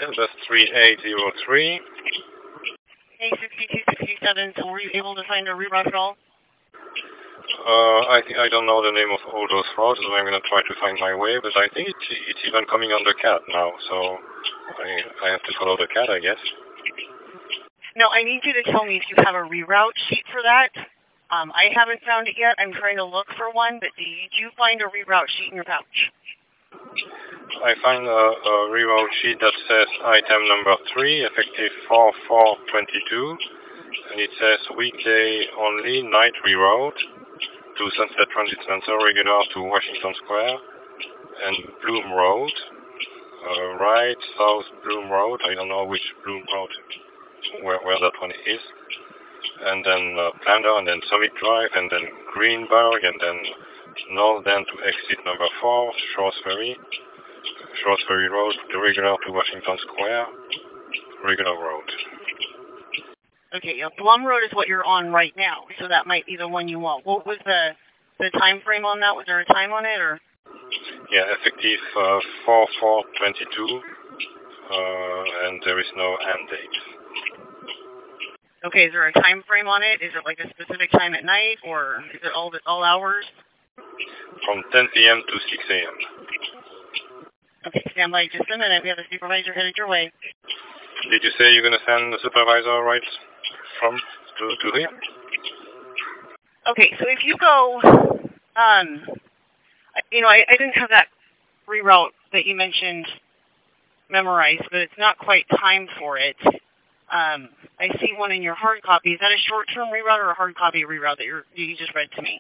That's 3803. A6267, so were you able to find a reroute at all? I don't know the name of all those routes, so I'm going to try to find my way, but I think it's even coming on the cat now, so I have to follow the cat, I guess. No, I need you to tell me if you have a reroute sheet for that. I haven't found it yet. I'm trying to look for one, but did you find a reroute sheet in your pouch? I find a reroute sheet that says item number 3, effective 4/4/22, and it says weekday only, night reroute to Sunset Transit Center, regular to Washington Square, and Bloom Road, right, South Bloom Road, I don't know which Bloom Road, where that one is, and then Plander, and then Summit Drive, and then Greenberg, and then north then to exit number 4, Shores Ferry Road, the regular to Washington Square, regular road. Okay, Blum Road is what you're on right now, so that might be the one you want. What was the time frame on that? Was there a time on it, or? Yeah, effective 4/4/22, and there is no end date. Okay, is there a time frame on it? Is it like a specific time at night, or is it all hours? From 10 p.m. to 6 a.m. Okay, stand by just a minute. We have a supervisor headed your way. Did you say you're going to send the supervisor right from to here? Okay, so if you go, I didn't have that reroute that you mentioned memorized, but it's not quite time for it. I see one in your hard copy. Is that a short-term reroute or a hard copy reroute that you just read to me?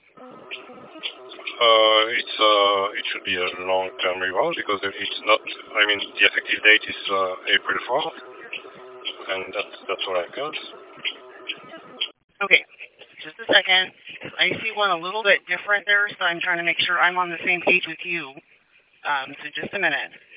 It should be a long-term reroute because it's not. I mean, the effective date is April 4th, and that's what I've got. Okay, just a second. I see one a little bit different there, so I'm trying to make sure I'm on the same page with you. So just a minute.